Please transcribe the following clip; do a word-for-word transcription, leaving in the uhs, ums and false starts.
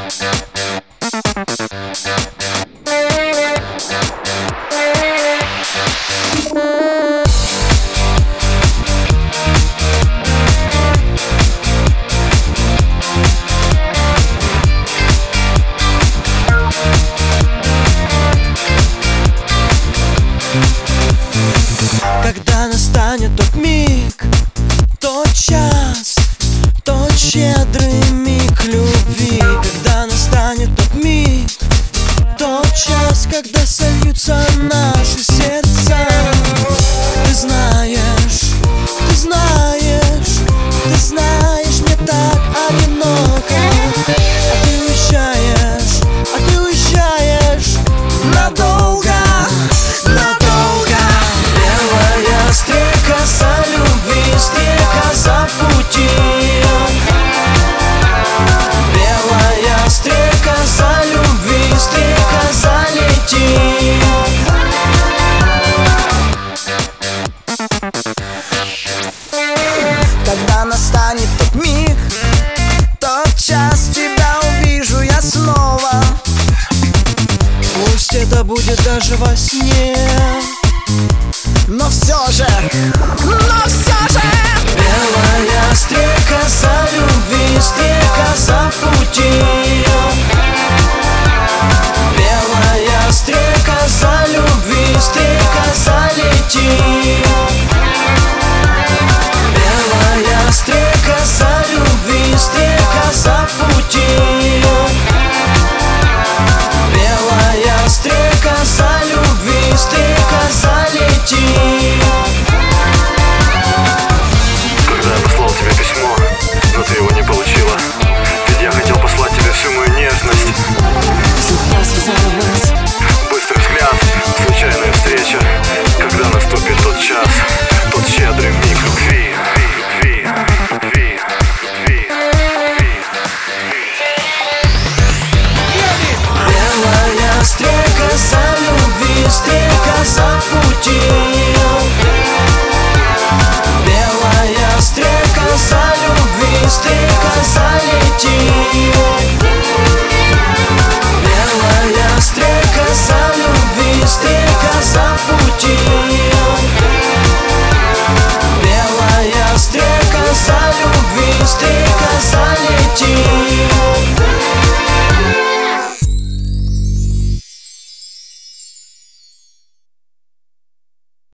Когда настанет тот миг, тот час, тот щедрый миг любви. Когда настанет тот миг, тот час, когда сольются наши сердца. Ты знаешь, ты знаешь, ты знаешь, мне так одиноко. А ты уезжаешь, а ты уезжаешь надолго. Стрекоза любви, стрекоза пути. Белая стрекоза любви, стрекоза лети. Когда настанет тот миг, тот час, тебя увижу я снова. Пусть это будет даже во сне, но все же, но все